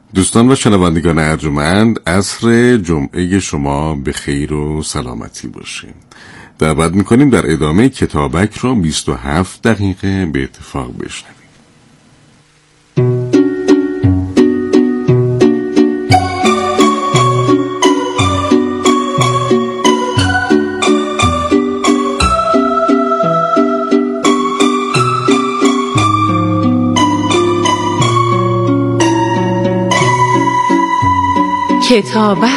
دوستان و شنوندگان ارجمند، عصر جمعه شما به خیر و سلامتی باشیم. دعوت میکنیم در ادامه کتابک رو 27 دقیقه به اتفاق بشنویم. کتابک.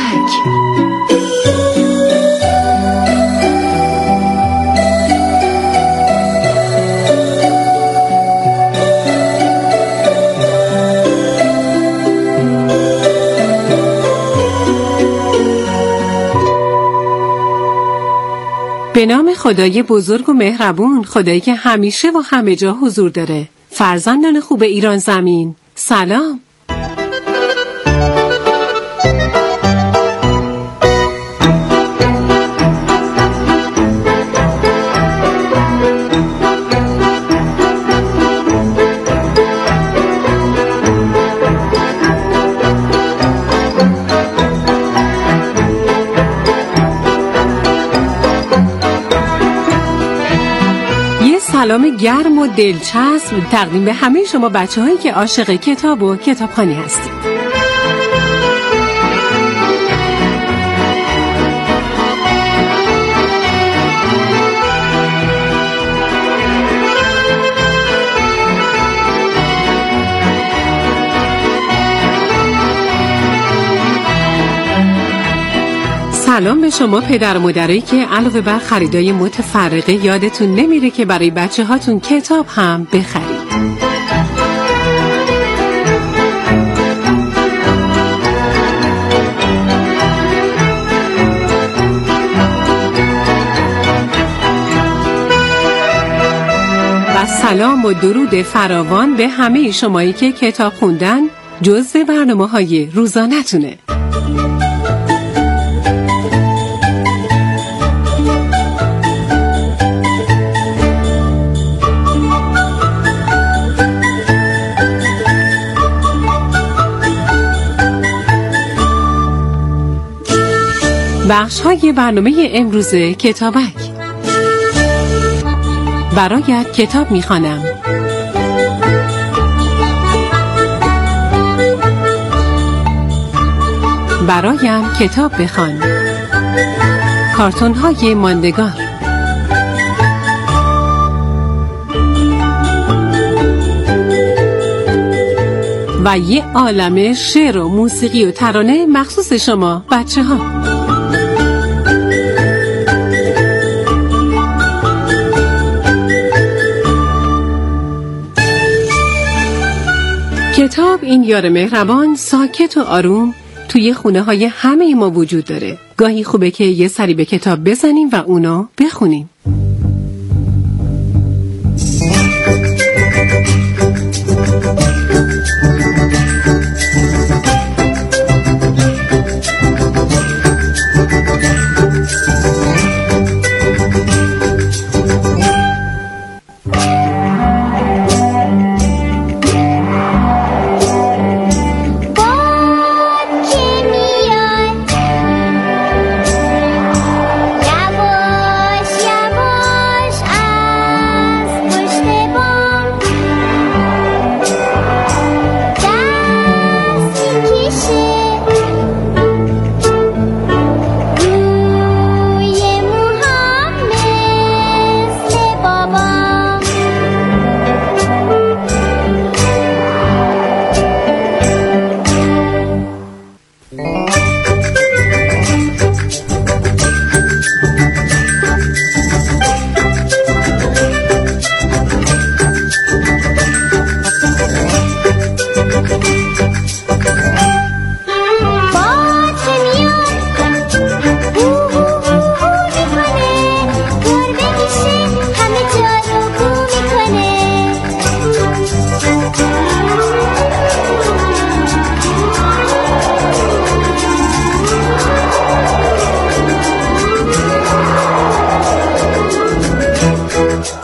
به نام خدای بزرگ و مهربون، خدایی که همیشه و همه جا حضور داره. فرزندان خوب ایران زمین، سلام. سلام گرم و دلچسب تقدیم به همه شما بچه‌هایی که عاشق کتاب و کتابخوانی هستید. سلام به شما پدر و مادرایی که علاوه بر خریدای متفرقه یادتون نمیره که برای بچه هاتون کتاب هم بخرید. و سلام و درود فراوان به همه شمایی که کتاب خوندن جزء برنامه‌های روزانه‌تونه. بخش های برنامه امروز کتابک. برایت کتاب میخوانم. برایم کتاب بخوان. کارتون های ماندگار. و یه عالمه شعر و موسیقی و ترانه مخصوص شما بچه ها. کتاب این یار مهربان ساکت و آروم توی خونه های همه ما وجود داره. گاهی خوبه که یه سری به کتاب بزنیم و اونو بخونیم.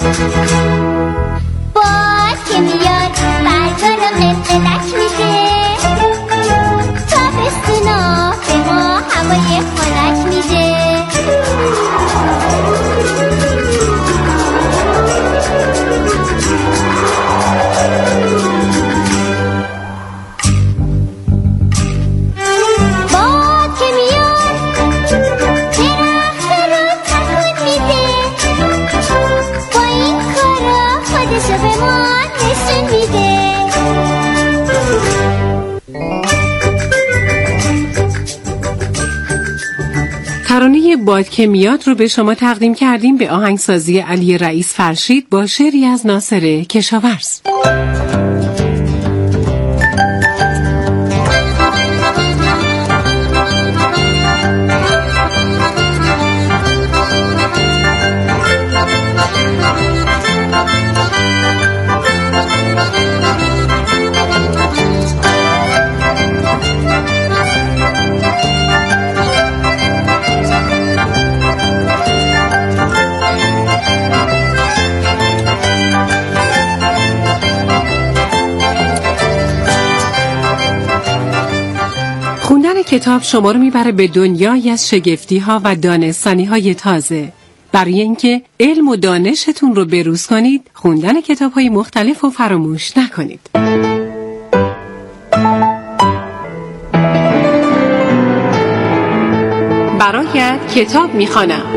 باز که میاد برگارم قلقلک میشه ترانه باد که میاد رو به شما تقدیم کردیم به آهنگسازی علی رئیس فرشید با شعری از ناصر کشاورز. کتاب شما رو میبره به دنیایی از شگفتی‌ها و دانستنی‌های تازه. برای اینکه علم و دانشتون رو بروز کنید، خوندن کتاب‌های مختلف رو فراموش نکنید. برایت کتاب میخوانم.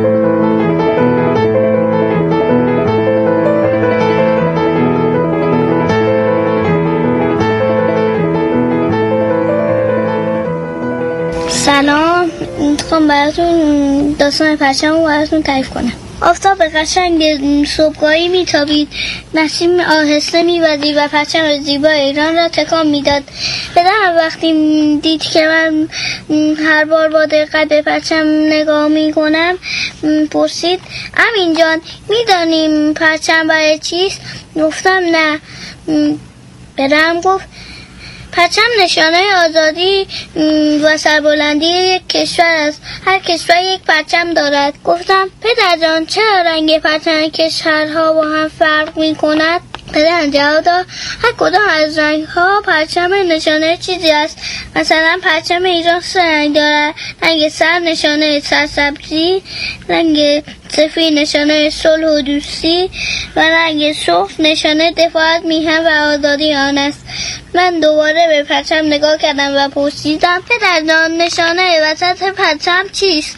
سلام، میخوام براتون داستان پرچم رو براتون تعریف کنم. آفتاب قشنگ صبحگاهی میتابید، نسیم آهسته میوزید و پرچم زیبای ایران را تکان میداد. پدرم وقتی دید که من هر بار با دقت به پرچم نگاه میکنم پرسید: امین جان، میدانیم پرچم برای چیست؟ گفتم نه. پدرم گفت: پرچم نشانه آزادی و سربلندی یک کشور است. هر کشور یک پرچم دارد. گفتم: پدر جان، چرا رنگ پرچم کشورها با هم فرق می کند؟ پدرم جواب داد: هر کدام از رنگ ها پرچم نشانه چیزی است. مثلا پرچم ایران 3 رنگ دارد: رنگ سر نشانه سرسبزی، رنگ سفید نشانه صلح و دوستی و رنگ سرخ نشانه دفاع میهن و آزادی آن است. من دوباره به پرچم نگاه کردم و پرسیدم: پدر جان، نشانه وسط پرچم چیست؟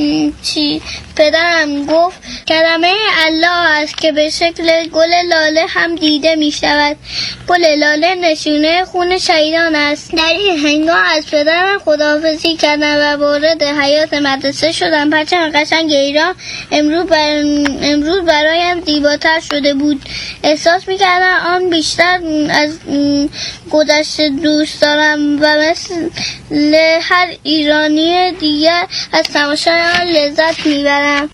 پدرم گفت: کلمه الله است که به شکل گل لاله هم دیده می شود. گل لاله نشانه خون شهیدان است. در این هنگام از پدرم خداحافظی کردم و وارد حیاط مدرسه شدم. پرچم قشنگ ایران امروز برایم زیباتر شده بود. احساس می کردم آن بیشتر از گذشته دوست دارم و مثل هر ایرانی دیگر از تماشای آن لذت میبرم.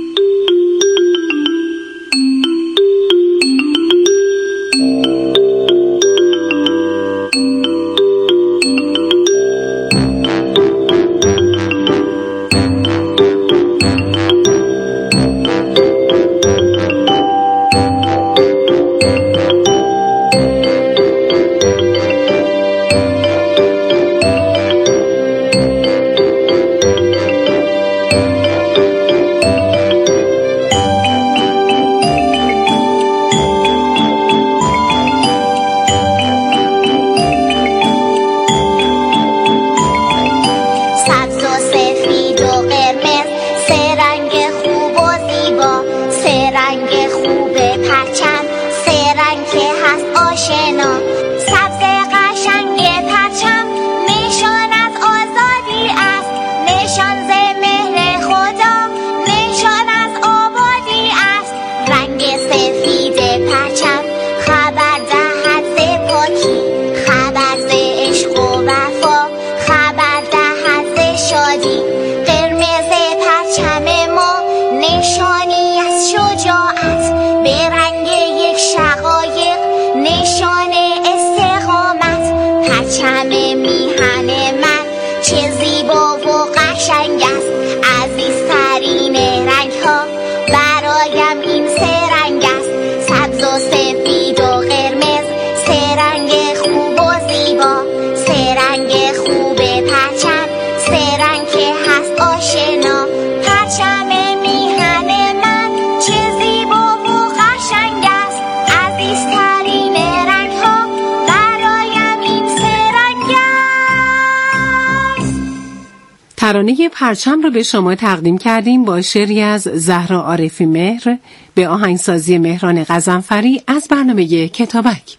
ترانه پرچم رو به شما تقدیم کردیم با شعری از زهرا عارفی مهر به آهنگسازی مهران غضنفری از برنامه کتابک.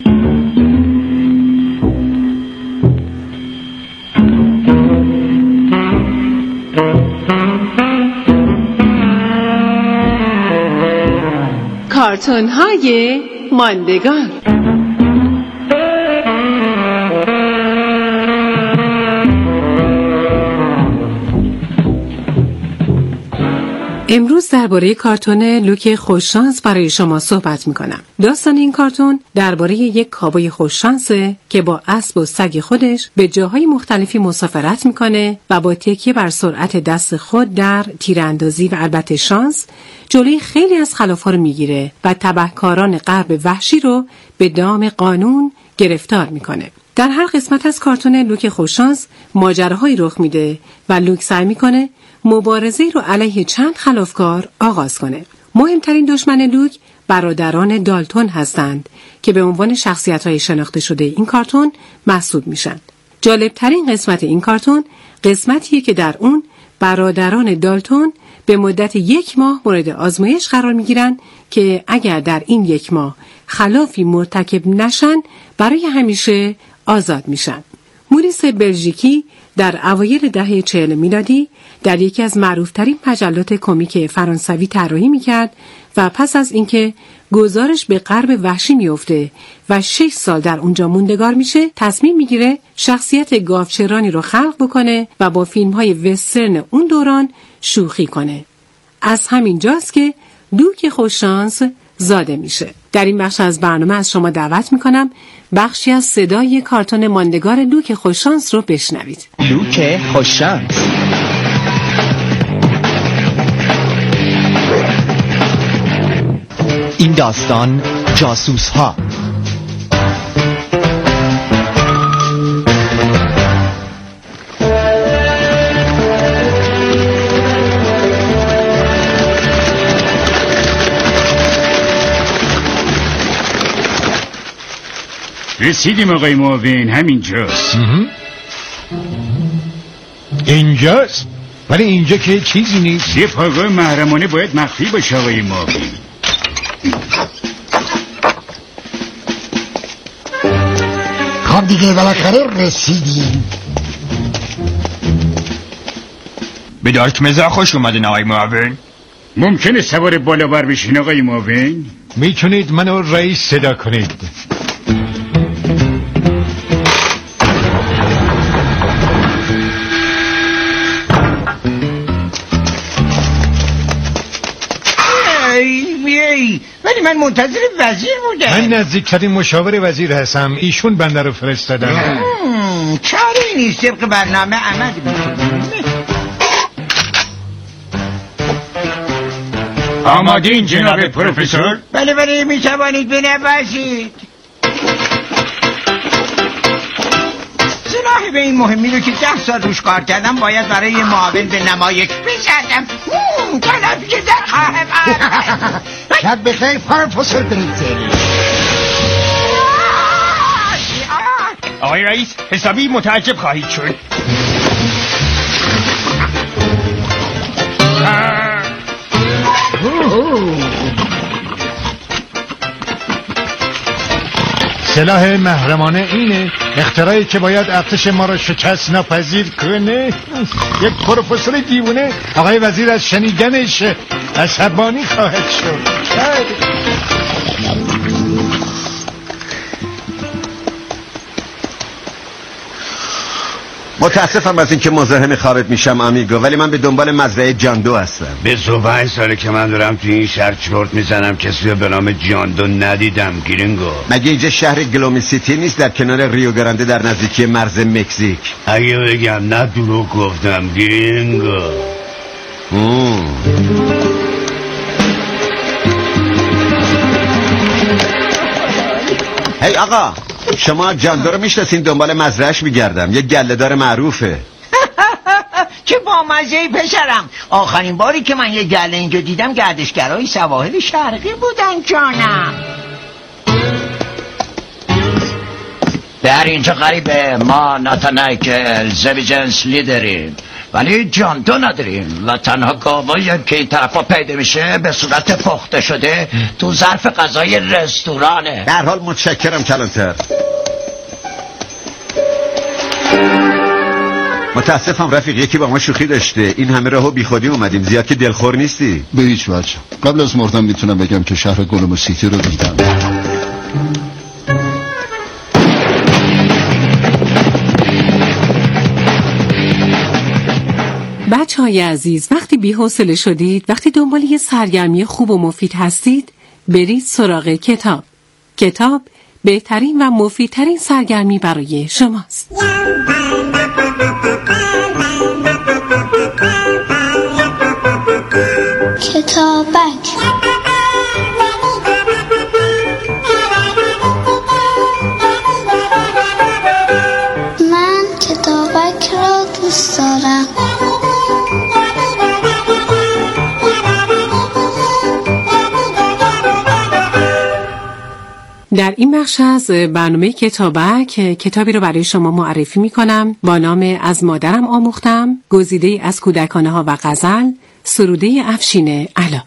کارتون‌های ماندگار. امروز درباره کارتون لوک خوششانس برای شما صحبت می‌کنم. داستان این کارتون درباره یک کاوبوی خوششانسه که با اسب و سگ خودش به جاهای مختلفی مسافرت می‌کنه و با تکیه بر سرعت دست خود در تیراندازی و البته شانس جلوی خیلی از خلاف‌ها رو می‌گیره و تبهکاران غرب وحشی رو به دام قانون گرفتار می‌کنه. در هر قسمت از کارتون لوک خوششانس ماجراهایی رخ میده و لوک سعی می‌کنه مبارزه رو علیه چند خلافکار آغاز کنه. مهمترین دشمن لوک برادران دالتون هستند که به عنوان شخصیت‌های شناخته شده این کارتون محسوب میشن. جالبترین قسمت این کارتون قسمتیه که در اون برادران دالتون به مدت 1 ماه مورد آزمایش قرار میگیرن که اگر در این 1 ماه خلافی مرتکب نشن برای همیشه آزاد میشن. موریس بلژیکی در اوایل دهه 40 میلادی در یکی از معروفترین مجلات کمیک فرانسوی طراحی میکرد و پس از اینکه گزارش به غرب وحشی میفته و 6 سال در اونجا موندگار میشه، تصمیم میگیره شخصیت گاوچرانی رو خلق بکنه و با فیلم‌های وسترن اون دوران شوخی کنه. از همین جاست که لوک خوششانس زاده میشه. در این بخش از برنامه از شما دعوت میکنم بخشی از صدای کارتون ماندگار لوک خوششانس رو بشنوید. لوک خوششانس. این داستان جاسوس ها. رسیدیم آقای معاون، همینجاست. اینجاست؟ ولی اینجا که چیزی نیست. یه پایگاه محرمانه باید مخفی باشه آقای معاون. خب دیگه بالاخره رسیدیم. به دارک مزا خوش اومدین آقای معاون. ممکنه سوار بالا بر بشین آقای معاون؟ میتونید منو رئیس صدا کنید. ولی من منتظر وزیر بودم. من نزدیکترین مشاور وزیر هستم. ایشون بنده رو فرستادن. کاری نیست، طبق برنامه عمل میکنم. آمادین جناب پروفسور؟ بله میتوانید بنوازید. سلاح به این مهمی رو که 10 سال روش کار کردم باید برای معاون به نمایش بزدم. کلابی که در خواهم. شب بخیر پروفسور بریتل. آقای رئیس حسابی متعجب خواهید شد. سلاح محرمانه اینه، اختراعی که باید ارتش ما را شکست ناپذیر کنه. یک پروفسور دیوونه آقای وزیر از شنیدنش عصبانی خواهد شد. متاسفم از اینکه مزاحم خارج میشم آمیگو، ولی من به دنبال مزرعه جاندو هستم. به 25 ساله که من دارم تو این شهر چرت میزنم، کسی رو به نام جاندو ندیدم. گرینگو، مگه اینجا شهر گلومی سیتی نیست در کنار ریو گرانده در نزدیکی مرز مکزیک؟ اگه بگم نه دروغ گفتم. گرینگو هی آقا، شما جاندو رو میشناسین؟ دنبال مزرعهش میگردم، یه گله‌دار معروفه. چه بامزه‌ای پسرم. آخرین باری که من یه گله اینجا دیدم گردشگرای سواحل شرقی بودن جانم. در اینجا غریبه، ما ناتانایکل زویجنسلی داریم ولی جاندو نداریم و تنها گاوایی که این طرفا پیدا میشه به صورت پخته شده تو ظرف غذای رستورانه. در حال متشکرم کلانتر. متاسفم رفیق، یکی با ما شوخی داشته. این همه راهو بی خودی اومدیم. زیاد که دلخور نیستی؟ به هیچ وجه. قبل از مردن میتونم بگم که شهر گلوم سیتی رو دیدم. بچه‌های عزیز، وقتی بی‌حوصله شدید، وقتی دنبال یه سرگرمی خوب و مفید هستید، برید سراغ کتاب. کتاب بهترین و مفیدترین سرگرمی برای شماست. کتابک. من کتابک را دوست دارم. در این بخش از برنامه کتابک کتابی رو برای شما معرفی می کنم با نام از مادرم آموختم، گزیده از کودکانه ها و غزل، سروده افشین علا.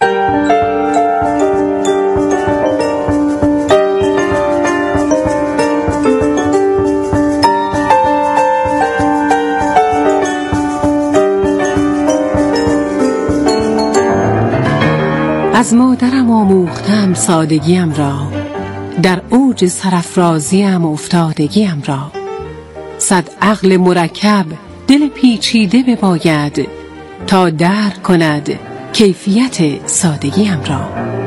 از مادرم آموختم سادگیم را، در اوج سرافرازیم افتادگیم را. صد عقل مرکب دل پیچیده بباید، تا درک کند کیفیت سادگیم را.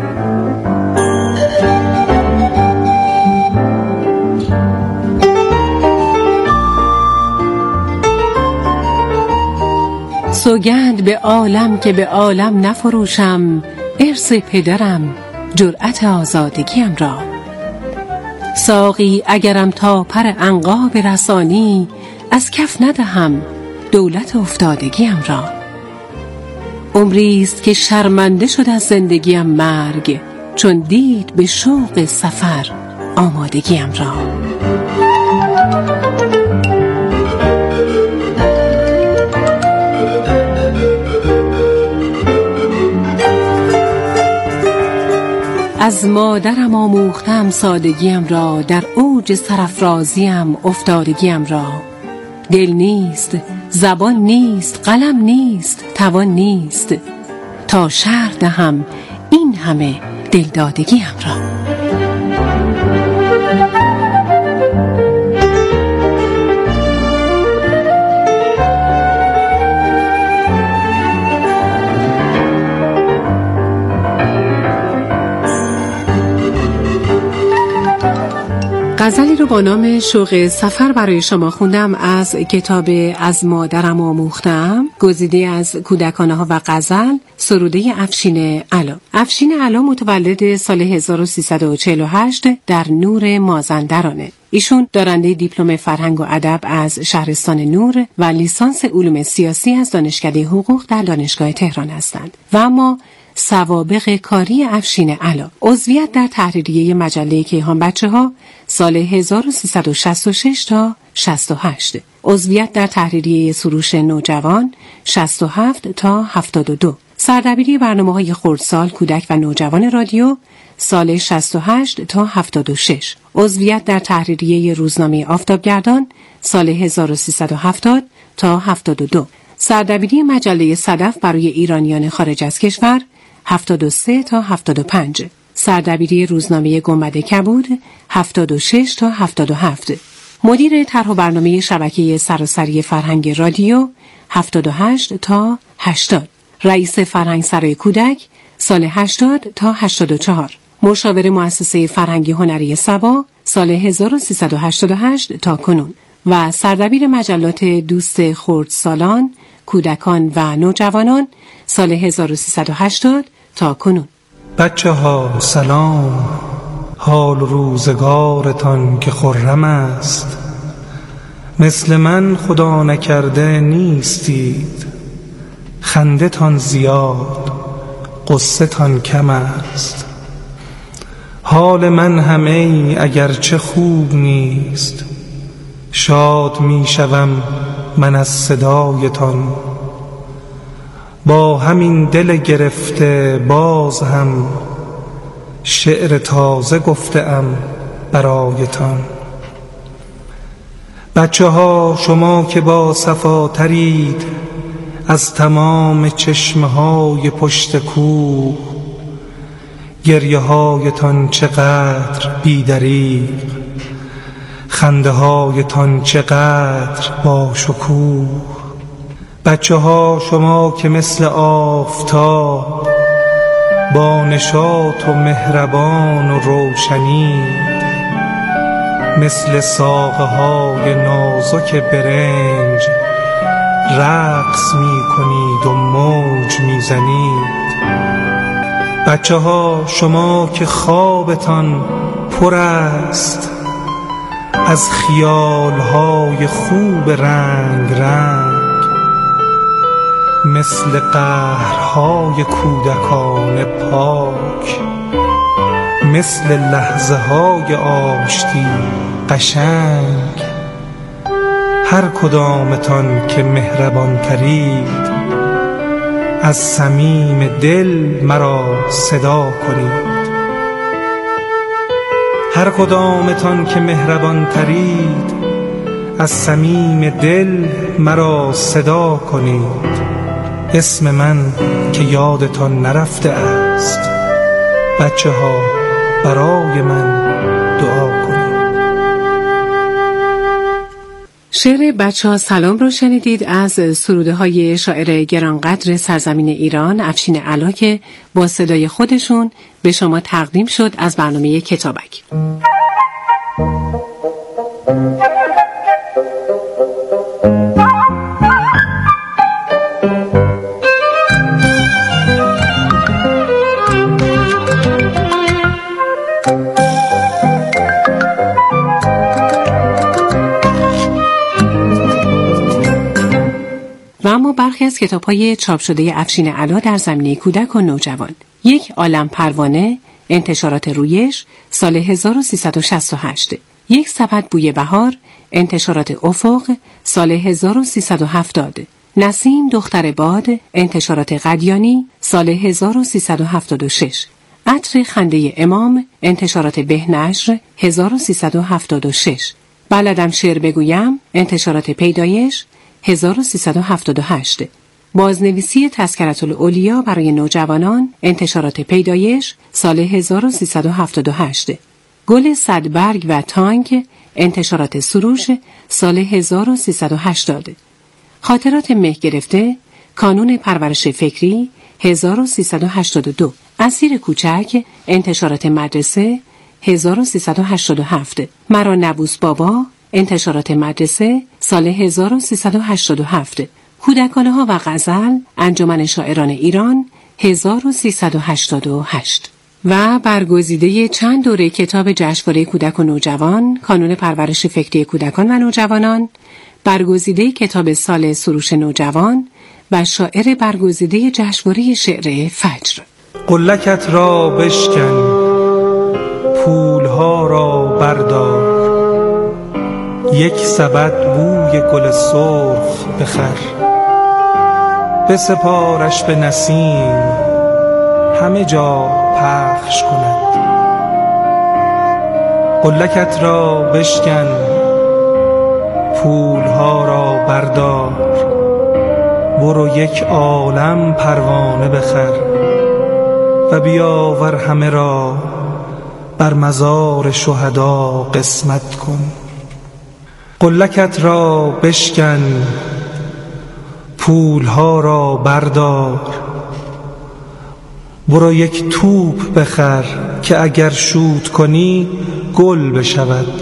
سوگند به عالم که به عالم نفروشم، ارث پدرم جرأت آزادگیم را. ساقی اگرم تا پر عنقا برسانی، از کف ندهم دولت افتادگیم را. عمریست که شرمنده شد از زندگیم مرگ، چون دید به شوق سفر آمادگیم را. از مادرم آموختم سادگیم را، در اوج سرافرازیم افتادگیم را. دل نیست، زبان نیست، قلم نیست، توان نیست، تا شرح دهم این همه دلدادگیم را. غزلی رو با نام شوق سفر برای شما خوندم از کتاب از مادرم آموختم، گزیده از کودکانه ها و غزل، سروده افشین علا. افشین علا متولد سال 1348 در نور مازندرانه. ایشون دارنده دیپلم فرهنگ و ادب از شهرستان نور و لیسانس علوم سیاسی از دانشکده حقوق در دانشگاه تهران هستند. و اما سوابق کاری افشین علا: عضویت در تحریریه مجله کیهان بچه‌ها سال 1366 تا 68، عضویت در تحریریه سروش نوجوان 67 تا 72، سردبیری برنامه‌های خردسال کودک و نوجوان رادیو سال 68 تا 76، عضویت در تحریریه روزنامه آفتابگردان سال 1370 تا 72، سردبیری مجله صدف برای ایرانیان خارج از کشور 73 تا 75، سردبیری روزنامه گنبد کبود 76 تا 77، مدیر طرح و برنامه شبکه سراسری فرهنگ رادیو 78 تا 80، رئیس فرهنگ سرای کودک سال 80 تا 84، مشاور مؤسسه فرهنگی هنری سبا سال 1388 تا کنون و سردبیر مجلات دوست خردسالان، کودکان و نوجوانان سال 1380 تا کنون. بچه ها سلام، حال روزگارتان که خرم است، مثل من خدا نکرده نیستید، خنده تان زیاد قصه تان کم است. حال من همه اگرچه خوب نیست، شاد می شوم من از صدایتان. با همین دل گرفته باز هم شعر تازه گفتم برایتان. بچه ها شما که با صفاترید از تمام چشمه های پشت کوه، گریه هایتان چقدر بی‌دریغ، خنده هایتان چقدر با شکوه. بچه ها شما که مثل آفتاب با نشاط و مهربان و روشنید، مثل ساقه های نازک برنج رقص می کنید و موج می زنید. بچه ها شما که خوابتان پر است از خیال های خوب رنگ رنگ، مثل قهرهای کودکان پاک، مثل لحظه های آشتی قشنگ. هر کدامتان که مهربان ترید از صمیم دل مرا صدا کنید. هر کدامتان که مهربان ترید از صمیم دل مرا صدا کنید. اسم من که یادتان نرفته است، بچه ها برای من دعا کنید. شعر بچه ها سلام رو شنیدید از سروده های شاعر گرانقدر سرزمین ایران افشین علا که با صدای خودشون به شما تقدیم شد از برنامه کتابک. و اما برخی از کتاب‌های چاپ شده افشین علا در زمینه کودک و نوجوان. یک عالم پروانه، انتشارات رویش، سال 1368. یک سبد بوی بهار، انتشارات افق، سال 1370. نسیم دختر باد، انتشارات قدیانی، سال 1376. عطر خنده امام، انتشارات بهنشر، 1376. بلدم شعر بگویم، انتشارات پیدایش، 1378. بازنویسی تذکرة الاولیا برای نوجوانان، انتشارات پیدایش، سال 1378. گل صدبرگ و تانک، انتشارات سروش، سال 1380. خاطرات مه گرفته، کانون پرورش فکری، 1382. اسیر کوچک، انتشارات مدرسه، 1387. مرا نبوس بابا، انتشارات مدرسه، سال 1387. کودکانه ها و غزل، انجمن شاعران ایران، 1388. و برگزیده چند دوره کتاب جشنواره کودک و نوجوان، کانون پرورش فکری کودکان و نوجوانان، برگزیده کتاب سال سروش نوجوان و شاعر برگزیده جشنواره شعر فجر. قلکت را بشکن، پولها را بردار، یک سبد بوی گل سرخ بخر، بسپارش به نسیم همه جا پخش کند. قلکت را بشکن، پولها را بردار، برو یک عالم پروانه بخر و بیاور همه را بر مزار شهدا قسمت کن. قلکت را بشکن، پولها را بردار، برو یک توپ بخر که اگر شوت کنی گل بشود.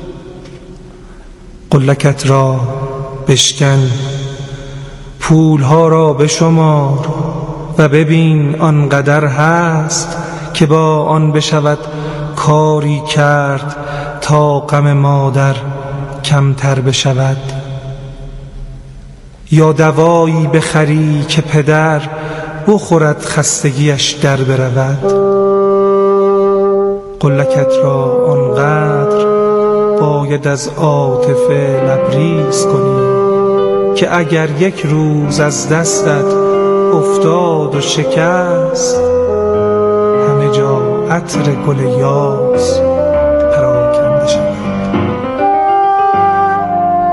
قلکت را بشکن، پولها را بشمار و ببین آنقدر هست که با آن بشود کاری کرد تا غم مادر کمتر بشود. یا دوایی بخری که پدر بخورد خستگیش در برود. قلکت را آنقدر باید از عاطفه لبریز کنی که اگر یک روز از دستت افتاد و شکست، همه جا عطر گل یاس پراکنده شود.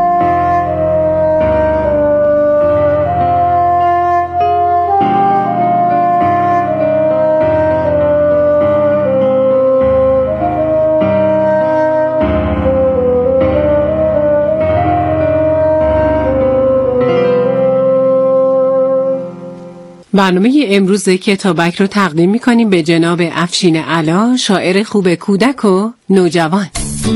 برنامه امروز کتابک رو تقدیم می‌کنیم به جناب افشین علا، شاعر خوب کودک و نوجوان.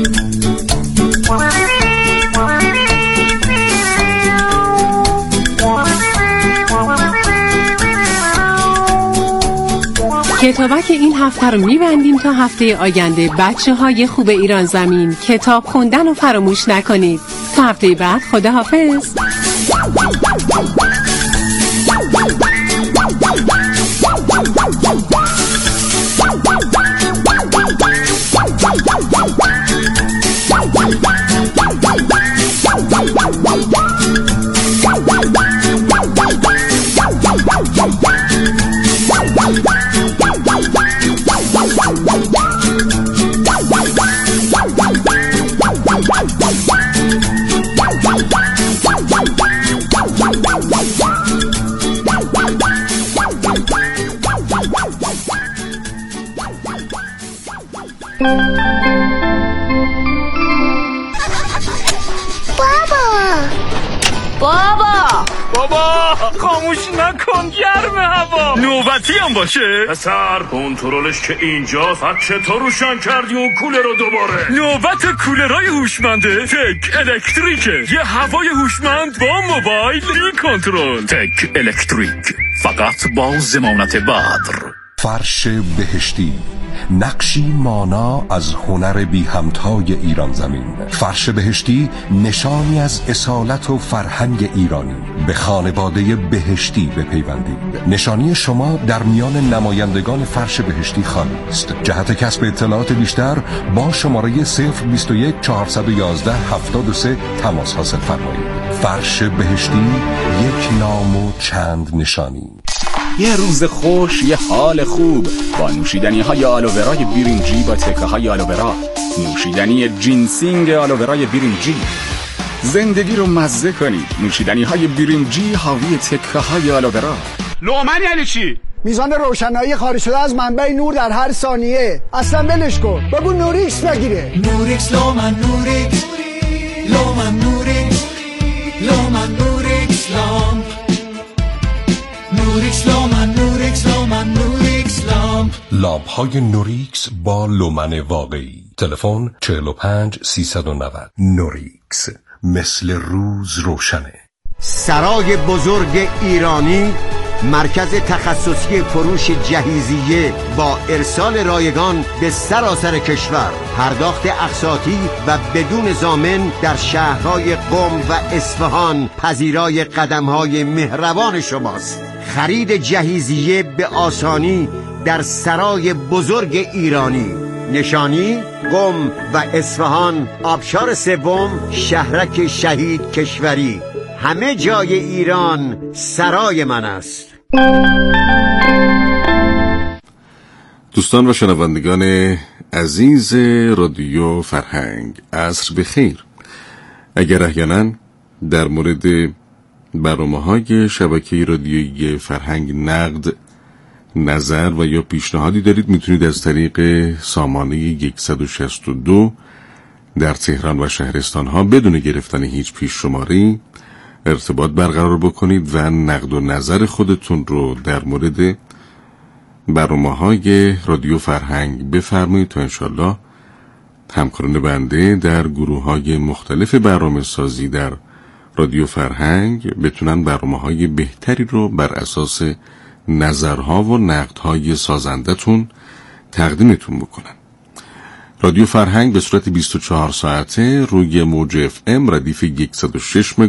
کتابک این هفته رو می‌بندیم تا هفته آینده. بچه‌های خوب ایران زمین، کتاب خوندن رو فراموش نکنید. تا هفته بعد، خداحافظ. بابا خاموش نکن، گرم هوا. نوبتی هم باشه پسر، کنترلش که اینجا. چطور روشن کردی اون کولر رو دوباره؟ نوبت کولرهای هوشمنده تک الکتریکه. یه هوای هوشمند با موبایل بی کنترل. تک الکتریک، فقط با ضمانت بدر. فرش بهشتی، نقشی مانا از هنر بی همتای ایران زمین. فرش بهشتی نشانی از اصالت و فرهنگ ایرانی. به خانواده بهشتی بپیوندید. نشانی شما در میان نمایندگان فرش بهشتی خالی است. جهت کسب اطلاعات بیشتر با شماره 021 411 73 تماس حاصل فرمایید. فرش بهشتی، یک نام و چند نشانی. یه روز خوش، یه حال خوب با نوشیدنی های آلوورای برنجی با تکه های آلوورا. نوشیدنی جینسینگ آلوورای برنجی. زندگی رو مزه کنید. نوشیدنی های برنجی حاوی تکه های آلوورا. لومن یعنی چی؟ میزان روشنایی خارج شده از منبع نور در هر ثانیه. اصلا ولش کن، بگو نوریکس بگیره. نوریکس لومن، نوریکس لومن، نوریکس لومن، نوریکس لامپ، نوریکس لومن، نوریکس لومن، نوریکس لامپ. لامپ های نوریکس با لومن واقعی. تلفن 45 390. نوریکس، مثل روز روشنه. سرای بزرگ ایرانی، مرکز تخصصی فروش جهیزیه با ارسال رایگان به سراسر کشور. پرداخت اقساطی و بدون ضامن در شهرهای قم و اصفهان پذیرای قدمهای مهربان شماست. خرید جهیزیه به آسانی در سرای بزرگ ایرانی. نشانی قم و اصفهان، آبشار سوم، شهرک شهید کشوری. همه جای ایران سرای من است. دوستان و شنوندگان عزیز رادیو فرهنگ، عصر بخیر. اگر احیانا در مورد برنامه‌های شبکه رادیویی فرهنگ نقد، نظر و یا پیشنهادی دارید، میتونید از طریق سامانه 162 در تهران و شهرستان ها بدون گرفتن هیچ پیش شماری ارتباط برقرار بکنید و نقد و نظر خودتون رو در مورد برنامه‌های رادیو فرهنگ بفرمایید تا انشالله همکاران بنده در گروه‌های مختلف برنامه‌سازی در رادیو فرهنگ بتونن برنامه‌های بهتری رو بر اساس نظرها و نقدهای سازندتون تقدیمتون بکنن. رادیو فرهنگ به صورت 24 ساعته روی موج FM ردیف 106